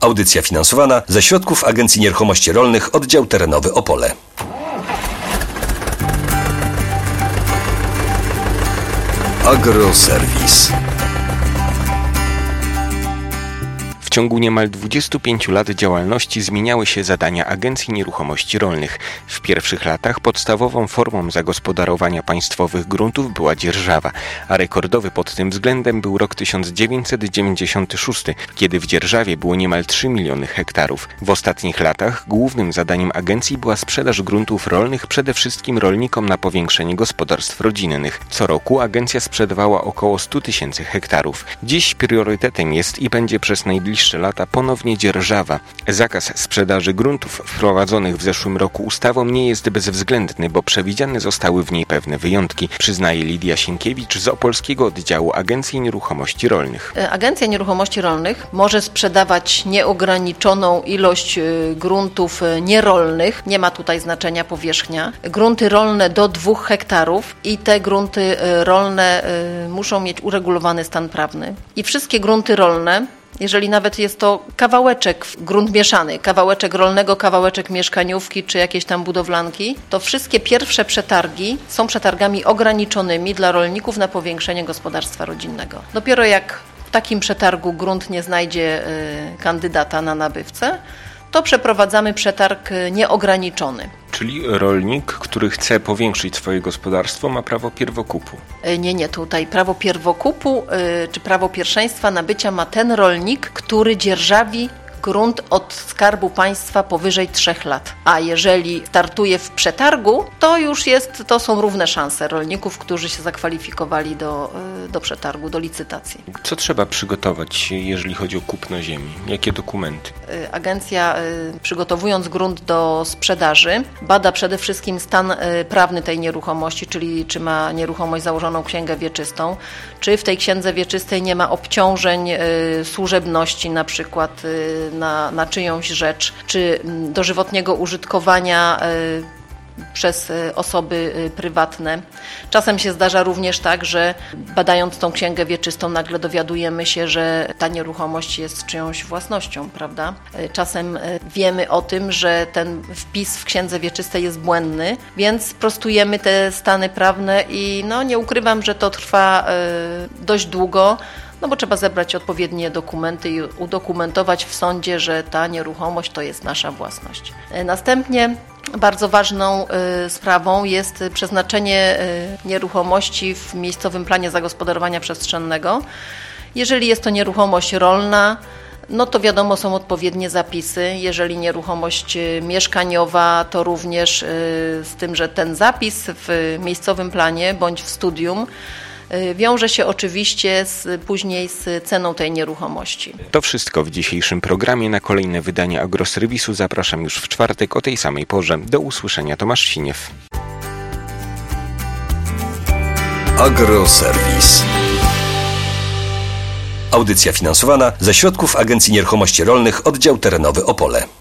Audycja finansowana ze środków Agencji Nieruchomości Rolnych, Oddział Terenowy Opole. Agroserwis. W ciągu niemal 25 lat działalności zmieniały się zadania Agencji Nieruchomości Rolnych. W pierwszych latach podstawową formą zagospodarowania państwowych gruntów była dzierżawa, a rekordowy pod tym względem był rok 1996, kiedy w dzierżawie było niemal 3 miliony hektarów. W ostatnich latach głównym zadaniem agencji była sprzedaż gruntów rolnych przede wszystkim rolnikom na powiększenie gospodarstw rodzinnych. Co roku agencja sprzedawała około 100 tysięcy hektarów. Dziś priorytetem jest i będzie przez najbliższe lata ponownie dzierżawa. Zakaz sprzedaży gruntów wprowadzonych w zeszłym roku ustawą nie jest bezwzględny, bo przewidziane zostały w niej pewne wyjątki, przyznaje Lidia Sienkiewicz z Opolskiego Oddziału Agencji Nieruchomości Rolnych. Agencja Nieruchomości Rolnych może sprzedawać nieograniczoną ilość gruntów nierolnych, nie ma tutaj znaczenia powierzchnia, grunty rolne do 2 hektarów i te grunty rolne muszą mieć uregulowany stan prawny. I wszystkie grunty rolne, jeżeli nawet jest to kawałeczek, grunt mieszany, kawałeczek rolnego, kawałeczek mieszkaniówki czy jakieś tam budowlanki, to wszystkie pierwsze przetargi są przetargami ograniczonymi dla rolników na powiększenie gospodarstwa rodzinnego. Dopiero jak w takim przetargu grunt nie znajdzie kandydata na nabywcę, to przeprowadzamy przetarg nieograniczony. Czyli rolnik, który chce powiększyć swoje gospodarstwo, ma prawo pierwokupu? Nie, tutaj prawo pierwokupu czy prawo pierwszeństwa nabycia ma ten rolnik, który dzierżawi grunt od Skarbu Państwa powyżej 3 lat. A jeżeli startuje w przetargu, to są równe szanse rolników, którzy się zakwalifikowali do przetargu, do licytacji. Co trzeba przygotować, jeżeli chodzi o kupno ziemi? Jakie dokumenty? Agencja, przygotowując grunt do sprzedaży, bada przede wszystkim stan prawny tej nieruchomości, czyli czy ma nieruchomość założoną księgę wieczystą, czy w tej księdze wieczystej nie ma obciążeń służebności, na przykład na czyjąś rzecz, czy dożywotniego użytkowania przez osoby prywatne. Czasem się zdarza również tak, że badając tą księgę wieczystą nagle dowiadujemy się, że ta nieruchomość jest czyjąś własnością, prawda? Czasem wiemy o tym, że ten wpis w księdze wieczystej jest błędny, więc prostujemy te stany prawne i nie ukrywam, że to trwa dość długo, bo trzeba zebrać odpowiednie dokumenty i udokumentować w sądzie, że ta nieruchomość to jest nasza własność. Następnie bardzo ważną sprawą jest przeznaczenie nieruchomości w miejscowym planie zagospodarowania przestrzennego. Jeżeli jest to nieruchomość rolna, to wiadomo, są odpowiednie zapisy. Jeżeli nieruchomość mieszkaniowa, to również z tym, że ten zapis w miejscowym planie bądź w studium wiąże się oczywiście później z ceną tej nieruchomości. To wszystko w dzisiejszym programie. Na kolejne wydanie Agroserwisu zapraszam już w czwartek o tej samej porze. Do usłyszenia. Tomasz Siniew. Agroserwis. Audycja finansowana ze środków Agencji Nieruchomości Rolnych, Oddział Terenowy Opole.